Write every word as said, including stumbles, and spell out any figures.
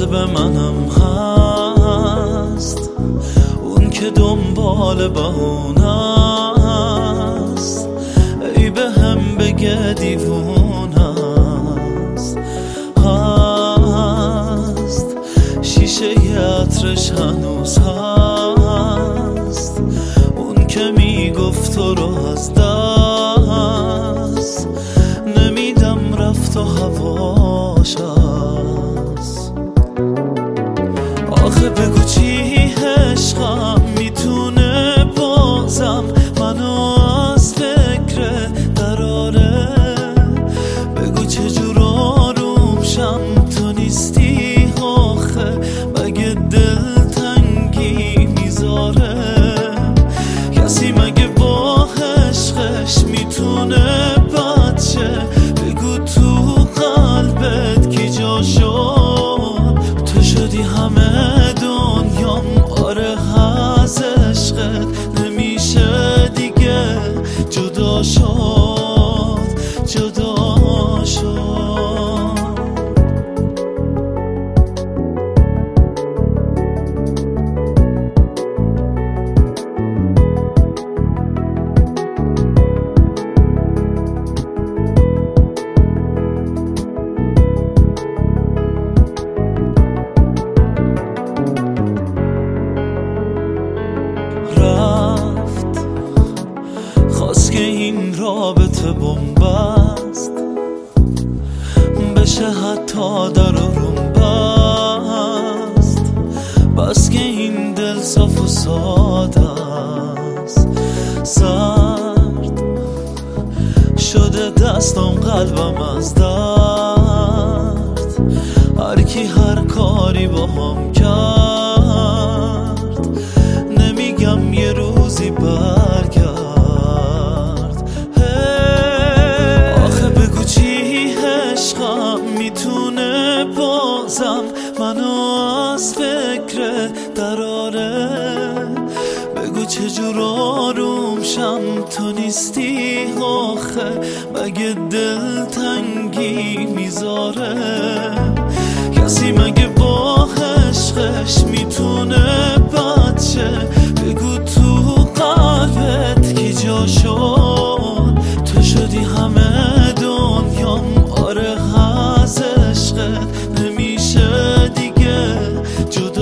قلب منم هست، اون که دنبال بهونه است، ای به هم بگه دیوونه است. هست شیشه عطرش هنوز هست، اون که میگفت تو رو از دست نمیدم، رفت و هواش هست. آخه بگو چی عشقم میتونه بازم منو از فکر دراره، بگو چجور آروم شم تو نیستی، آخه مگه دل تنگی میذاره؟ کسی مگه با عشقش میتونه بد شه؟ بگو تو قلبت کی جا شد؟ تو شدی همه دنیام، آره از عشقت نمیشه دیگه جدا شد، جدا شد. خواست که این رابطه بنبست بشه، حتی در روم بست، بس که این دل صاف و ساده است. سرد شده دستم قلبم از درد، هر کی هر کاری با هم کرد، نمیگم یه روزی برگرد. آخه بگو چی عشقم میتونه بازم منو از فکر دراره، بگو چجور آروم شم تو نیستی، آخه مگه دل تنگی میذاره؟ کسی مگه با عشقش میتونه بد شه؟ بگو تو قلبت کی جا شد؟ تو شدی همه دنیام، آره از عشقت نمیشه دیگه جدا